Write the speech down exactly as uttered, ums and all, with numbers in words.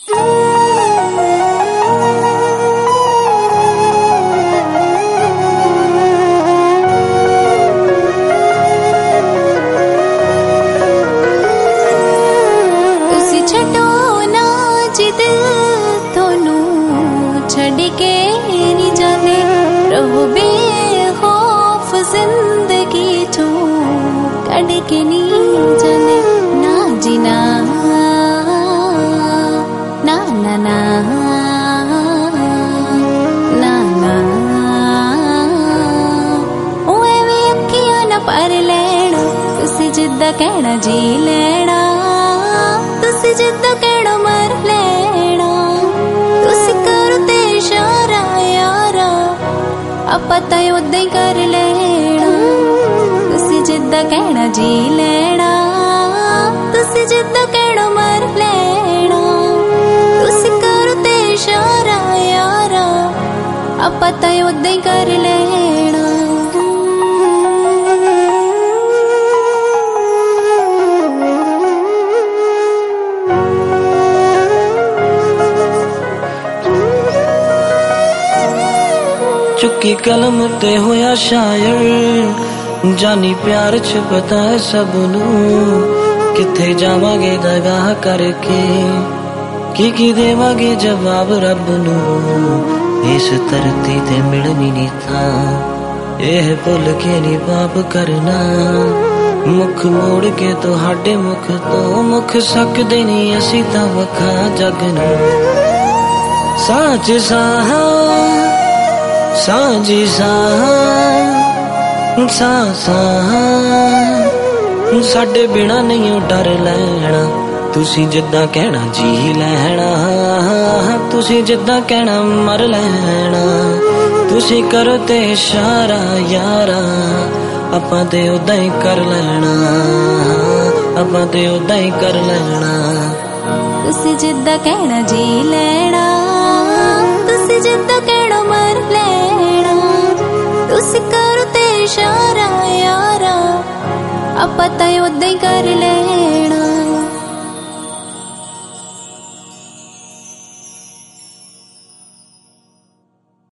छड़ के नहीं जाने रहो बेखौफ जिंदगी चो कड़ के नहीं जाने ना जीना ना ना ना ना ना ओए वे अखियां ना पर लेना तुसी जिद्दा कहना जी लेना तुसी जिद्दा कहना मर लेना तुसी करो ते इशारा यारा आपा तो उदा ही कर लेना तुसी जिद्दा कहना जी लेना तुसी जिद्दा कहना मर लेना तुसी करो ते इशारा यारा आपा तो उदा ही कर लेना चुकी कलम ते होया शायर जानी प्यार च पता है सबनू किथे जावांगे दगाह करके की की देवांगे जवाब रब नू इस धरती ते मिलनी नहीं था यह भुल के नहीं पाप करना मुख मोड़ के तुहाडे मुख तो मुख सकदे नहीं असी तां वखा जग नू साच साहा सांझी सां सा साडे बिना नहीं डर लैना तुसी जिद्दां कहना जी लैना तुसी जिद्दां कहना मर लैना तुसी करो ते इशारा यारा आपां ते उदां ही कर लैना आपां ते उदां ही कर लैना तुसी जिद्दां कहना जी लैना तुसी जिद्दां कहना मर लेना तुसी करो ते इशारा यारा आपा तो उदा ही कर ले।